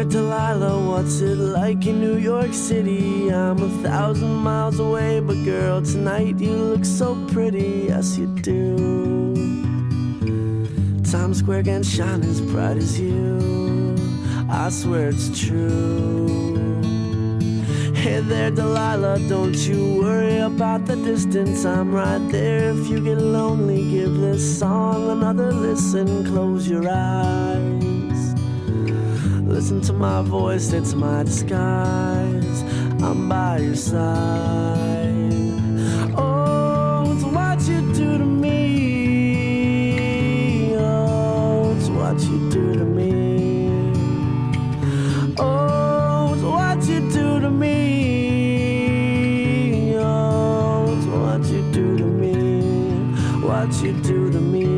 Delilah, what's it like in New York City? I'm 1,000 miles away, but girl, tonight you look so pretty, yes you do. Times Square can't shine as bright as you, I swear it's true. Hey there, Delilah, don't you worry about the distance, I'm right there. If you get lonely, give this song another listen. Close your eyes, listen to my voice, it's my disguise. I'm by your side. Oh, it's what you do to me. Oh, it's what you do to me. Oh, it's what you do to me. Oh, it's what you do to me. What you do to me.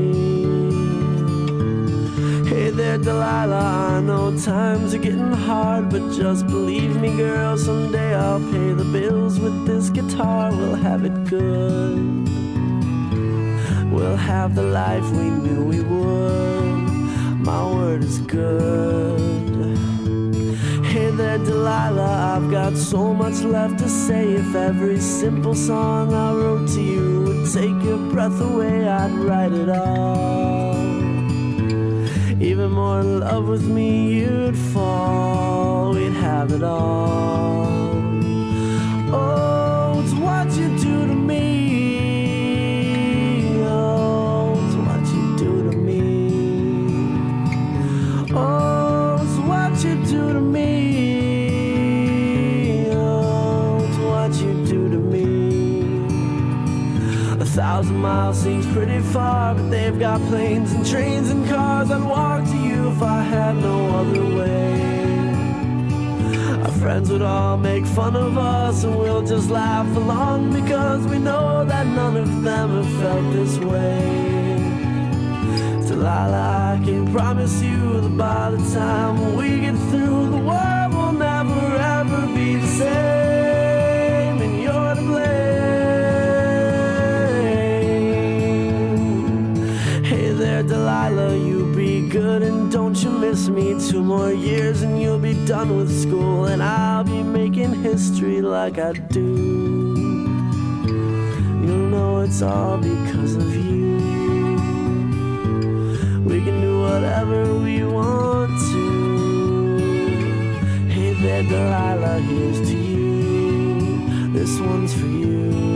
Hey there, Delilah, I know times are getting hard, but just believe me, girl, someday I'll pay the bills with this guitar. We'll have it good. We'll have the life we knew we would. My word is good. Hey there, Delilah, I've got so much left to say. If every simple song I wrote to you would take your breath away, I'd write it all. Even more in love with me you'd fall. We'd have it all. Oh, it's what you do to me. Oh, it's what you do to me. Oh, it's what you do to me. Oh, it's what you do to me. 1,000 miles seems pretty far, but they've got planes and trains and cars. I'd walk to you if I had no other way. Our friends would all make fun of us, and we'll just laugh along, because we know that none of them have felt this way. Delilah, I can promise you that by the time we get through, the world will never ever be the same, and you're to blame. Hey there, Delilah, you be good and don't you miss me. 2 more years and you'll be done with school, and I'll be making history like I do. You'll know it's all because of you. We can do whatever we want to. Hey there, Delilah, here's to you. This one's for you.